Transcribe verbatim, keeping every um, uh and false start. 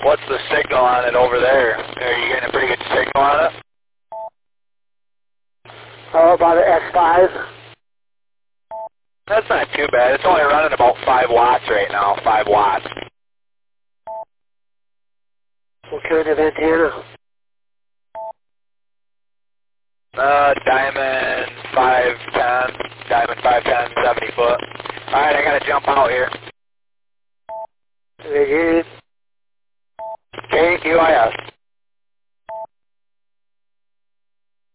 What's the signal on it over there? Are you getting a pretty good signal on it? Oh, about an S five. That's not too bad. It's only running about five watts right now. Five watts. What kind of antenna? Uh, Diamond five ten. Diamond five ten, seventy foot. Alright, I gotta jump out here. They did. K U I S.